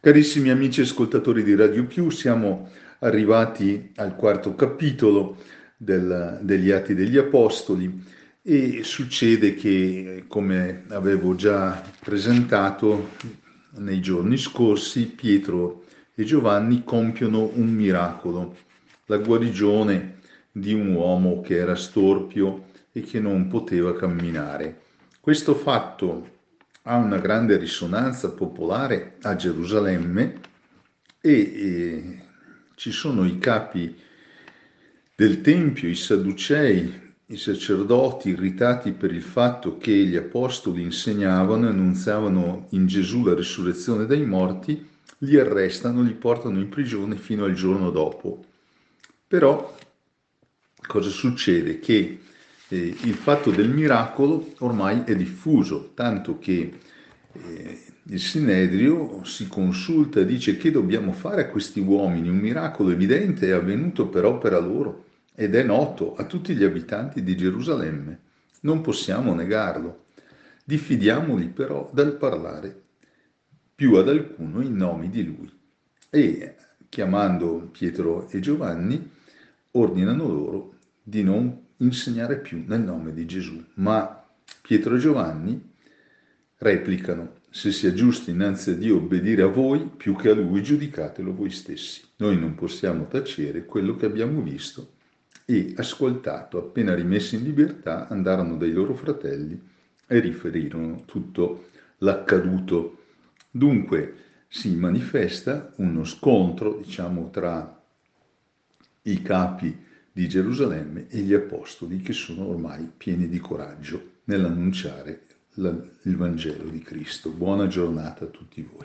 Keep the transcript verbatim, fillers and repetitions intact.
Carissimi amici ascoltatori di Radio Più, siamo arrivati al quarto capitolo del- degli Atti degli Apostoli e succede che, come avevo già presentato nei giorni scorsi, Pietro e Giovanni compiono un miracolo, la guarigione di un uomo che era storpio e che non poteva camminare. Questo fatto ha una grande risonanza popolare a Gerusalemme e, e ci sono i capi del Tempio, i Sadducei, i sacerdoti irritati per il fatto che gli apostoli insegnavano e annunziavano in Gesù la risurrezione dai morti, li arrestano, li portano in prigione fino al giorno dopo. Però cosa succede? Che eh, il fatto del miracolo ormai è diffuso, tanto che eh, il Sinedrio si consulta e dice: che dobbiamo fare a questi uomini? Un miracolo evidente è avvenuto per opera loro ed è noto a tutti gli abitanti di Gerusalemme. Non possiamo negarlo. Diffidiamoli però dal parlare più ad alcuno in nome di lui. E chiamando Pietro e Giovanni, ordinano loro di non insegnare più nel nome di Gesù. Ma Pietro e Giovanni replicano: se sia giusto innanzi a Dio obbedire a voi, più che a Lui giudicatelo voi stessi. Noi non possiamo tacere quello che abbiamo visto e ascoltato. Appena rimessi in libertà, andarono dai loro fratelli e riferirono tutto l'accaduto. Dunque si manifesta uno scontro, diciamo, tra i capi di Gerusalemme e gli apostoli, che sono ormai pieni di coraggio nell'annunciare la- il Vangelo di Cristo. Buona giornata a tutti voi.